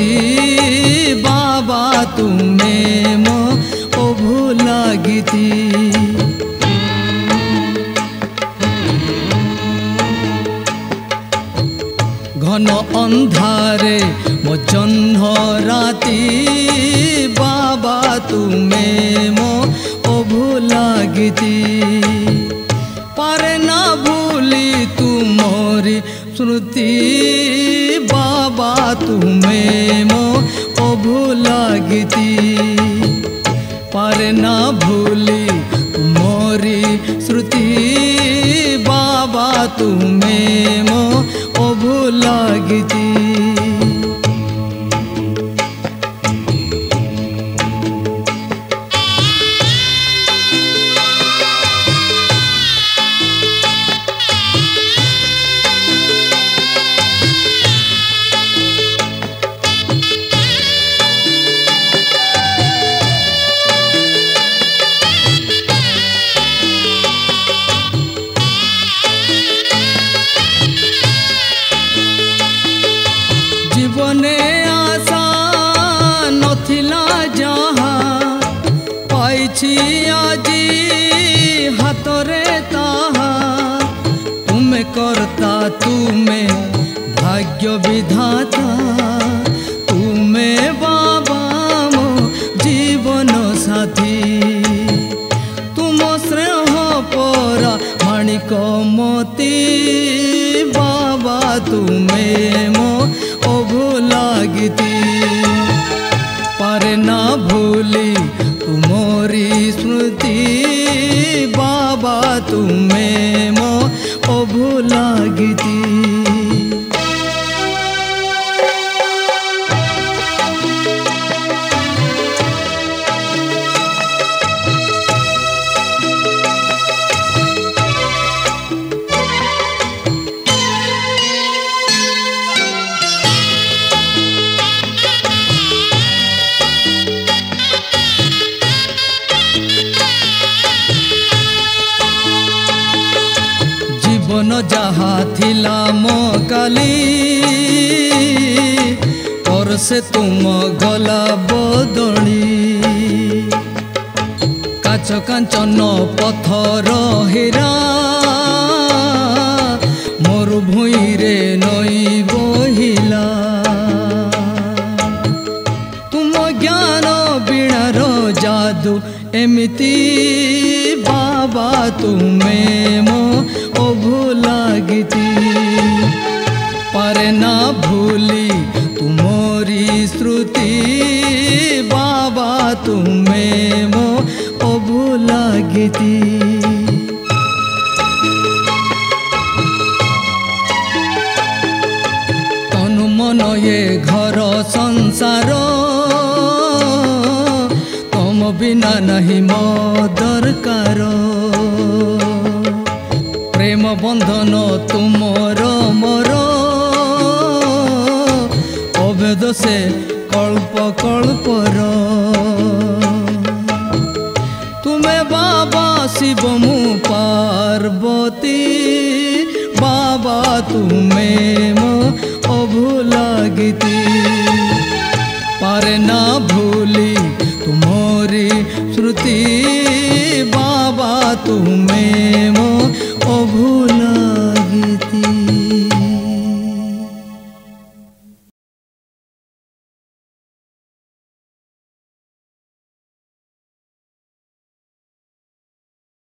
श्रुति बाबा तुम्हें मो अभुला गीति। घन अंधारे मो जन्ह राति बाबा तुम्हें मो अभुला गीति। पारे ना भूली तुमरी श्रुति बाबा तुम्हें मो अभुला गीति। पारे ना भूली तुमरी श्रुति बाबा तुम्हें मो अभुला गीति। जीवने आशा नथिला जहा पाइछि आजी हातरे ताहा। तुमे करता तुमे भाग्य विधाता तुमे बाबा मो जीवन साथी। तुम स्नेह परा माणिक मोती बाबा तुमे मो अभुला गीति। पारे ना भूली तुमरी स्मृति बाबा तुम्हें मो अभुला गीति। जीवन जहा थिला मो काली और से तुम गला बदली। काच कांचन पथर हेरा मरुभूई रे नई बहिला। तुम ज्ञान बीणार जादू एमिति बाबा तुम्हें मो अभुला गीति। पारे ना भूली तुमरी श्रुति बाबा तुम्हें मो अभुला गीति। तनु मन ये घर संसार तुम बिना नहीं मो दरकार। प्रेम बंधन तुमर मोर अभेद से कल्प कल्पर। तुम्हें बाबा शिव मु पार्वती बाबा तुम्हें मो अभुला गीति। पारे ना भूली तुमरी श्रुति बाबा तुम्हें मो अभुला